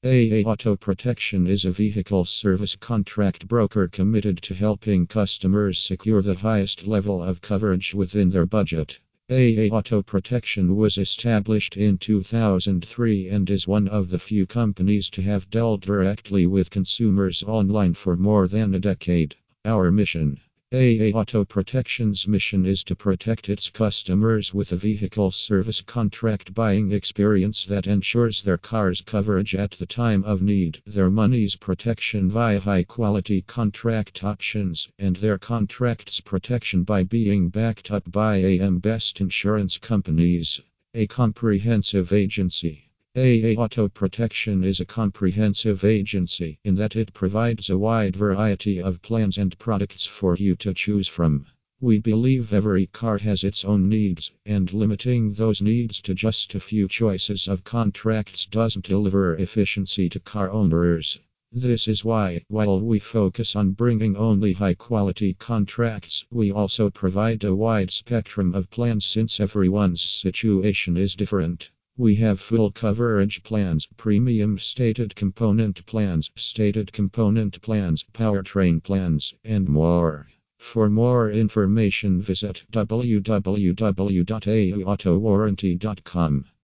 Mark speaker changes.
Speaker 1: AA Auto Protection is a vehicle service contract broker committed to helping customers secure the highest level of coverage within their budget. AA Auto Protection was established in 2003 and is one of the few companies to have dealt directly with consumers online for more than a decade. Our mission. AA Auto Protection's mission is to protect its customers with a vehicle service contract buying experience that ensures their car's coverage at the time of need, their money's protection via high-quality contract options, and their contract's protection by being backed up by AM Best insurance companies. A comprehensive agency. AA Auto Protection is a comprehensive agency in that it provides a wide variety of plans and products for you to choose from. We believe every car has its own needs, and limiting those needs to just a few choices of contracts doesn't deliver efficiency to car owners. This is why, while we focus on bringing only high-quality contracts, we also provide a wide spectrum of plans since everyone's situation is different. We have full coverage plans, premium stated component plans, powertrain plans, and more. For more information, visit www.auautowarranty.com.